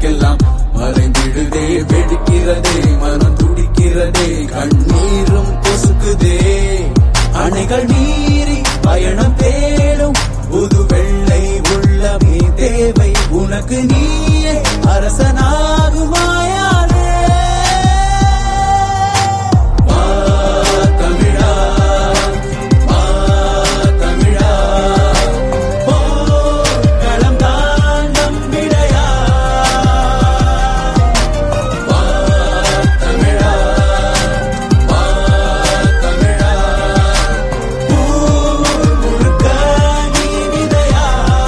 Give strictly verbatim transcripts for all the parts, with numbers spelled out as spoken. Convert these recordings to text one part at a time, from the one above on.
நமக்கெல்லாம் மறைந்திடுதே, வெடிக்கிறதே, மனம் துடிக்கிறதே, கண்ணீரும் பொசுக்குதே. அணைகள் மீறி பயணம் தேடும் புது வெள்ளை உள்ளமே தேவை உனக்கு, நீயே அரசனாகுவாயாலே. வா தமிழா, வா தமிழா, போர்க்களம் தான் நம் விடையா. வா தமிழா, வா தமிழா, ஊர் முழுக்க நீ விதையா.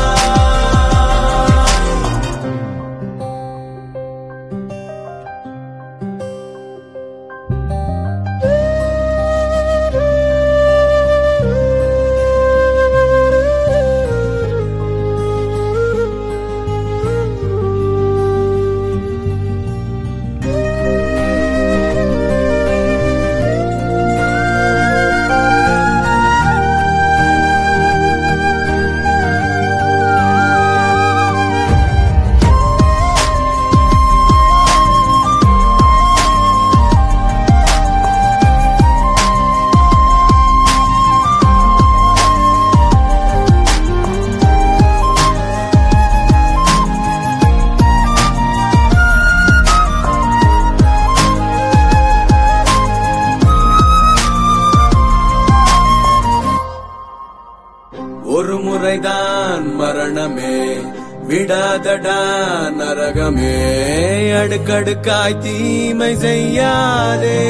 ஒரு முறைதான் மரணமே, விடாதடா நரகமே, அடுக்கடுக்காய் தீமை செய்யாதே.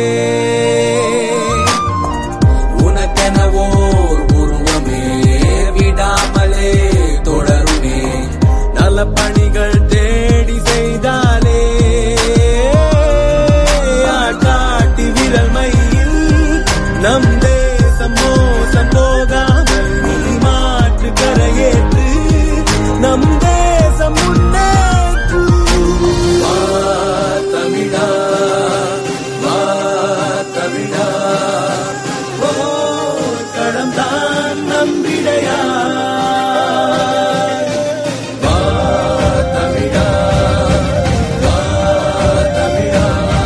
உனக்கெனவோர் உருவமே விடாமலே தொடருமே, நல பணிகள் தேடி செய்தாலே. காட்டி விரல் மையில் நம் தேசம் மோசம் போகாமல் நீ மாற்று கரையேற்று, நம் தேசம் முன்னேற்று. வா தமிழா, வா தமிழா, போர்க்களம் தான் நம் விடையா. வா தமிழா, வா தமிழா,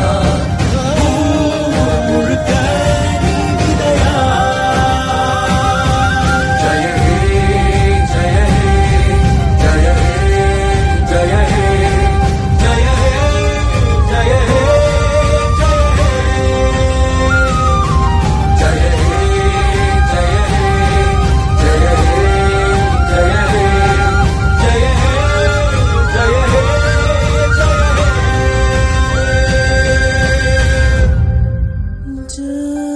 ஊர் முழுக்க நீ விதையா. ஜெய ஹே, ஜெய ஹே, ஜெய ஹே, ஜெய ஹே, ஜெய ஹே, ஜெய ஹே, ஜெய ஹே, ஜெய ஹே, ஜெய ஹே, ஜெய ஹே, ஜெய ஹே, ஜெய ஹே, ஜெய ஹே.